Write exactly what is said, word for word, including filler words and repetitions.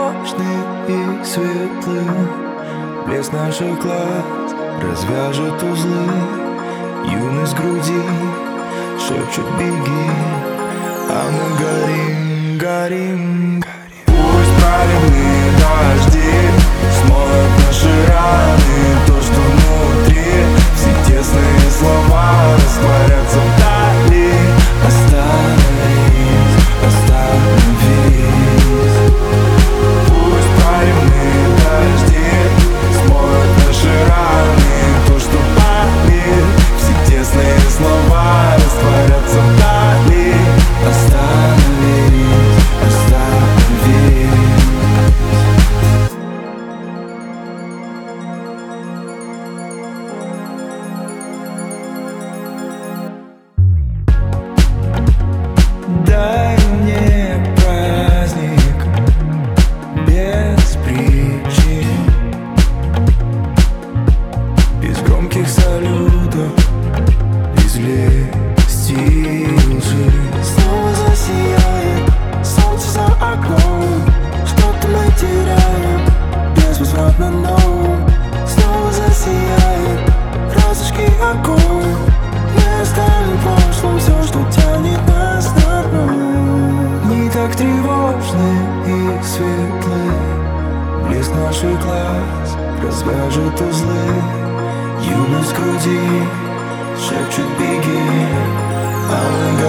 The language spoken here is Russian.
тревожный и светлый. Блеск наших глаз развяжет узлы. Юность груди шепчет беги, а мы горим, горим, горим. Пусть проливные дожди смоют наши раны, то, что внутри. Все тесные слова растворятся вдали. Остановись, остановись. Пусть проливные дожди смоют наши раны, то, что болит. Все тесные слова растворятся вдали. Остановись, остановись. Дай мне праздник без причин, без громких салютов, без лести и лжи. Снова засияет солнце за окном, что-то мы теряем безвозвратно, но снова засияет радужки огонь. Мы оставим в прошлом все, что тянет нас на дно. Не так тревожны и светлы. Блеск наших глаз развяжет узлы. Юность груди шепчет беги, а мы